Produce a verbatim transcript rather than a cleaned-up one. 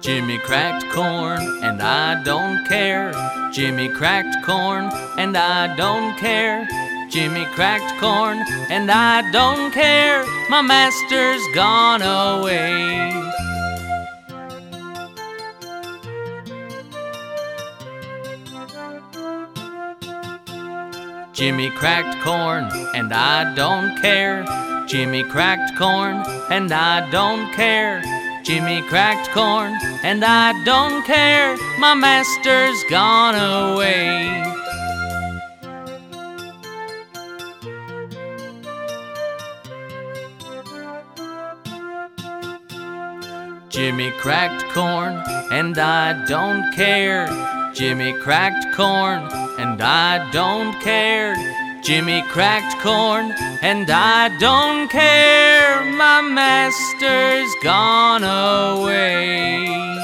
Jimmy cracked corn, and I don't care. Jimmy cracked corn, and I don't care. Jimmy cracked corn, and I don't care. My master's gone away. Jimmy cracked corn, and I don't care. Jimmy cracked corn, and I don't care. Jimmy cracked corn, and I don't care. My master's gone away. Jimmy cracked corn, and I don't care. Jimmy cracked corn, and I don't care. Jimmy cracked corn, and I don't care. My master's gone away.